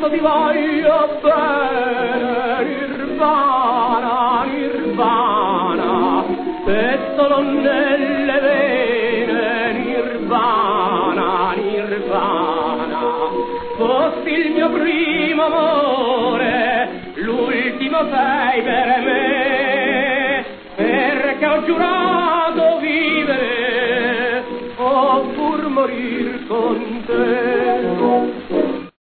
quanto ti voglio bene, Nirvana, Nirvana, e solo nelle vene, Nirvana, Nirvana, fossi il mio primo amore, l'ultimo sei per me, perché ho giurato vivere, o pur morir con te.